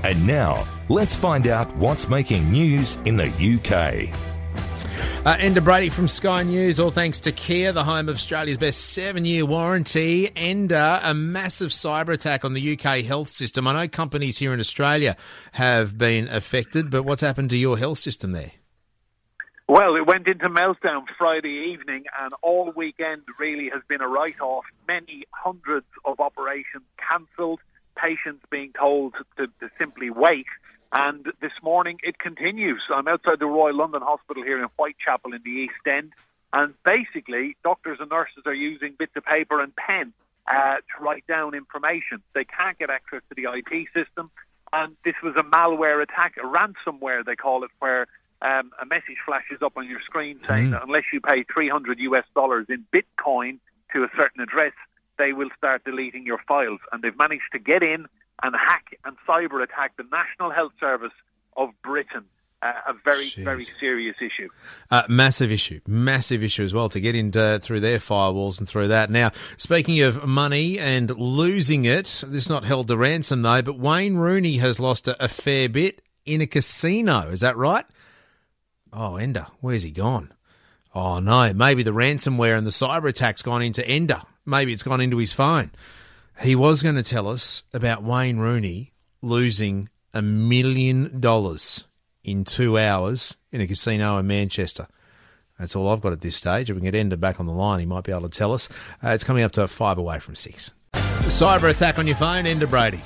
And now, let's find out what's making news in the UK. Enda Brady from Sky News, all thanks to Kia, the home of Australia's best 7-year warranty. Enda, a massive cyber attack on the UK health system. I know companies here in Australia have been affected, but what's happened to your health system there? Well, it went into meltdown Friday evening, and all weekend really has been a write-off. Many hundreds of operations cancelled, patients being told to simply wait. And this morning it continues. I'm outside the Royal London Hospital here in Whitechapel in the East End, and basically doctors and nurses are using bits of paper and pen to write down information. They can't get access to the IT system, and this was a malware attack, a ransomware they call it, where a message flashes up on your screen saying that unless you pay $300 in Bitcoin to a certain address, they will start deleting your files. And they've managed to get in and hack and cyber attack the National Health Service of Britain. A very, very serious issue. Massive issue as well to get into through their firewalls and through that. Now, speaking of money and losing it, this is not held to ransom though, but Wayne Rooney has lost a fair bit in a casino. Is that right? Oh, Enda, where's he gone? Oh no, maybe the ransomware and the cyber attack's gone into Enda. Maybe it's gone into his phone. He was going to tell us about Wayne Rooney losing $1 million in 2 hours in a casino in Manchester. That's all I've got at this stage. If we can get Enda back on the line, he might be able to tell us. It's coming up to 5 away from 6. The cyber attack on your phone, Enda Brady.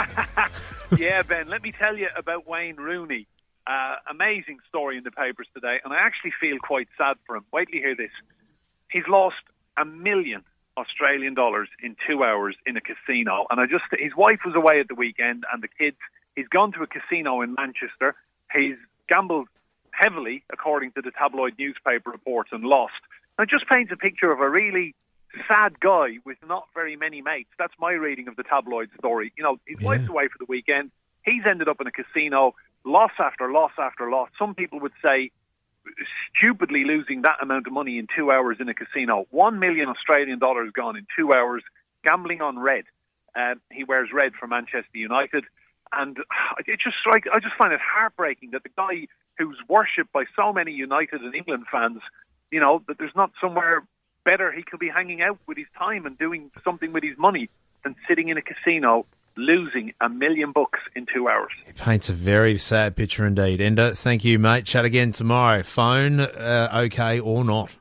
Yeah, Ben, let me tell you about Wayne Rooney. Amazing story in the papers today, and I actually feel quite sad for him. Wait till you hear this. He's lost $1 million Australian dollars in 2 hours in a casino, and his wife was away at the weekend and the kids. He's gone to a casino in Manchester. He's gambled heavily, according to the tabloid newspaper reports, and lost. And it just paints a picture of a really sad guy with not very many mates. That's my reading of the tabloid story. You know, his wife's away for the weekend. He's ended up in a casino, loss after loss after loss. Some people would say stupidly losing that amount of money in 2 hours in a casino. $1 million Australian dollars gone in 2 hours, gambling on red. He wears red for Manchester United. And I just find it heartbreaking that the guy who's worshipped by so many United and England fans, you know, that there's not somewhere better he could be hanging out with his time and doing something with his money than sitting in a casino losing $1 million in 2 hours. It paints a very sad picture indeed. Enda, thank you, mate. Chat again tomorrow. Phone, okay or not?